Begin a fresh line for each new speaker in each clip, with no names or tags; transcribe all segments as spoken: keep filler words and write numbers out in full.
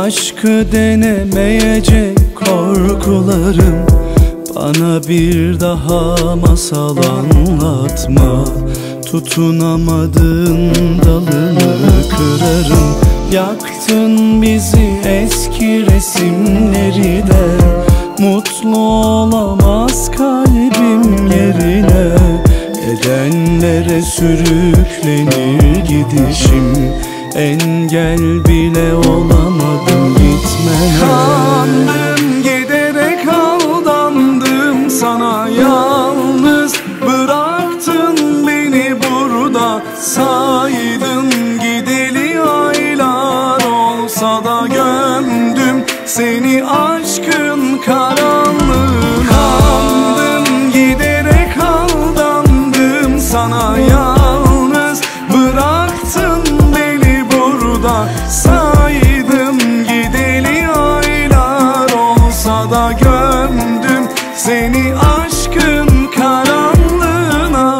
Aşkı denemeyecek korkularım, bana bir daha masal anlatma. Tutunamadığın dalını kırarım. Yaktın bizi eski resimleri de, mutlu olamaz kalbim yerine. Edenlere sürüklenir gidişim, engel bile olamadım gitmene.
Kandım giderek aldandım sana, yalnız bıraktın beni burada. Saydın gideli aylar olsa da gömdüm seni aşkın karanlığına. Kandım giderek aldandım sana, yalnız bıraktın beni burada. Saydım gideli aylar olsa da gömdüm seni aşkın karanlığına.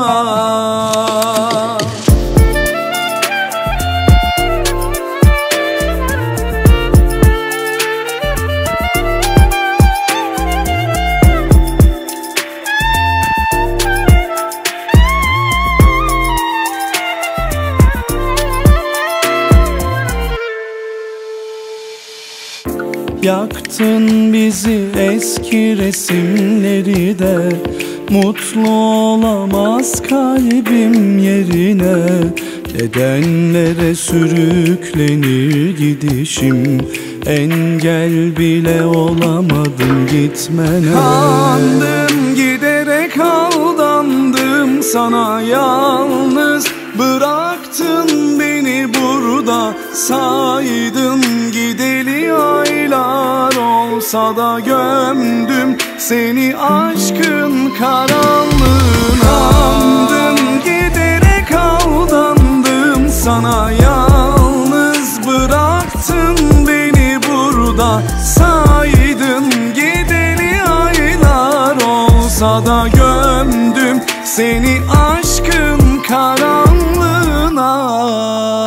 Yaktın bizi eski resimleri de, mutlu olamaz kalbim yerine. Nedenlere sürüklenir gidişim, engel bile olamadım gitmene.
Kandım giderek aldandım sana, yalnız bıraktın beni burada. Saydın gideli aylar olsa da gömdüm seni aşkın karanlığına. Kandım giderek aldandım sana, yalnız bıraktın beni burada. Saydın gideli aylar olsa da gömdüm seni aşkın karanlığına.